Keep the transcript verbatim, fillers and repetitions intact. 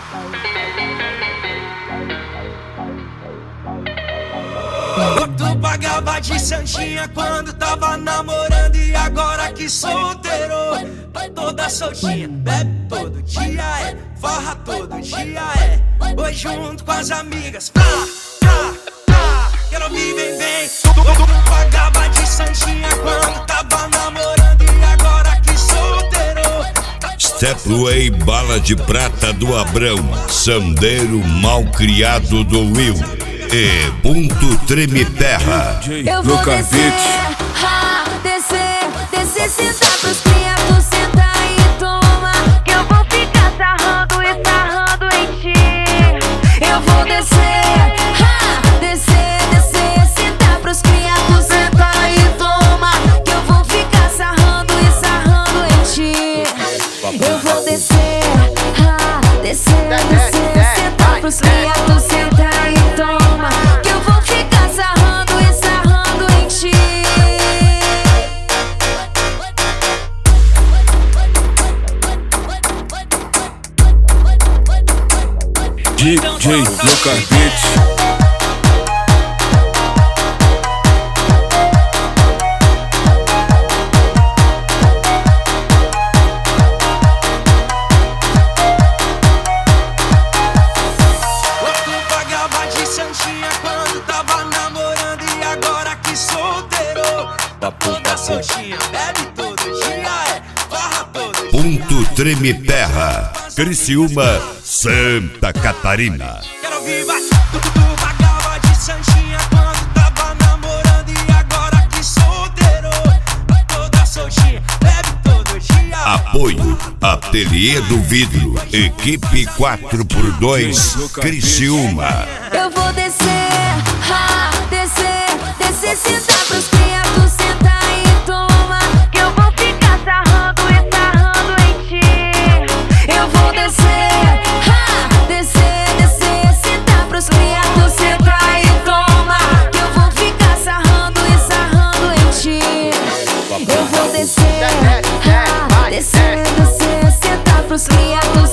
Tu pagava de santinha quando tava namorando, e agora que solteiro, tá toda soltinha. Bebe todo dia, é, farra todo dia, é. Oi junto com as amigas, pra, pra, pra, que não vivem bem. Tu, tu, tu pagava de santinha quando tava namorando, e agora que solteiro. Stepway, bala de prata do Abrão, sandeiro mal criado do Will e ponto treme terra. Eu vou descer, ha, descer, descer, sentar pros criados, sentar e toma, que eu vou ficar sarrando e sarrando em ti. Eu vou descer, ha, descer, descer, sentar pros criados, sentar e toma, que eu vou ficar sarrando e sarrando em ti. Eu vou descer, ha, descer, descer, sentar pros criados, sentar e toma, que eu vou ficar sarrando e sarrando em ti. D J Lucas Beats. Quando tava namorando, e agora que solteiro, tá toda soltinha. Bebe todo dia, é, farra todo dia. Ponto treme terra, Criciúma, Santa Catarina. Quero viva, tu, tu, tu pagava de santinha quando tava namorando, e agora que solteiro, tá toda soltinha. Bebe todo dia. Apoio Ateliê do Vidro, equipe quatro por dois, Criciúma. Eu vou descer, ha, descer, descer, sentar pros criados, sentar e toma, que eu vou ficar sarrando e sarrando em ti. Eu vou descer, ha, descer, descer, sentar pros criados, sentar e toma, que eu vou ficar sarrando e sarrando em ti. Eu vou descer, ha, descer, descer, sentar pros criados,